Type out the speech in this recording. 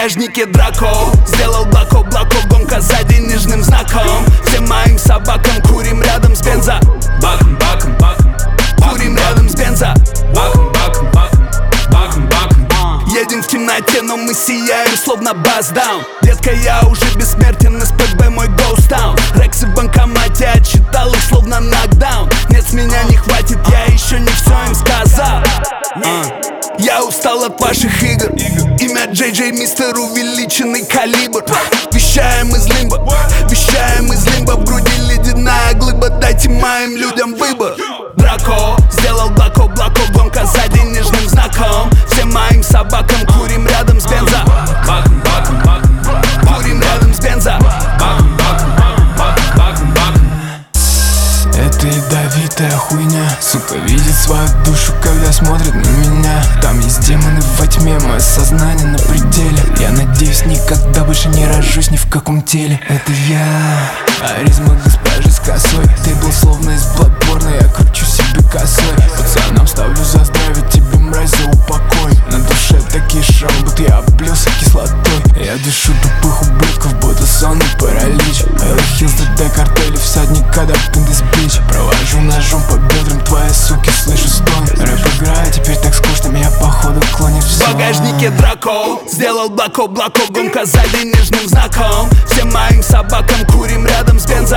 багажнике Драко. Сделал блоко, гонка за денежным знаком. Всем моим собакам курим рядом с бензо. Баком, курим рядом с бензо. Баком. Едем в темноте, но мы сияем, словно бас-даун. Детка, я уже бессмертен, СПБ мой гоустаун. Рексы в банкомате, отчитал их словно нокдаун. Нет, с меня не хватит, я еще не все им сказал. Я устал от ваших игр. Имя Джей Джей, мистер увеличенный калибр. Вещаем из лимба, в груди ледяная глыба. Дайте моим людям выбор. Драко, сделал блоко, гонка за денежным знаком. Всем моим собакам курим рядом с бензо. Курим рядом с бензо. Это ядовитая хуйня, сука, видит свою душу, когда смотрит на меня. Там есть демоны во тьме, мое сознание на пределе. Я надеюсь, никогда больше не рожусь ни в каком теле. Это я, аризма госпожи с косой. Ты был словно из Bloodborne, я кручу себе косой. Пацанам ставлю за здравие, тебе, мразь, за упокой. На душе такие шрамы, будто я облился кислотой. Я дышу тупых ублюдков, будто сонный паралич. Элла Хиллз, ДД, картели, всадник, когда пиндес бич. Провожу ножом по бедрам, твои суки, слышу стон. Рэп играет, теперь так скучно, меня походу клонит в сон. В багажнике Драко, сделал блоко, гонка за денежным знаком. Всем моим собакам курим рядом с бензо.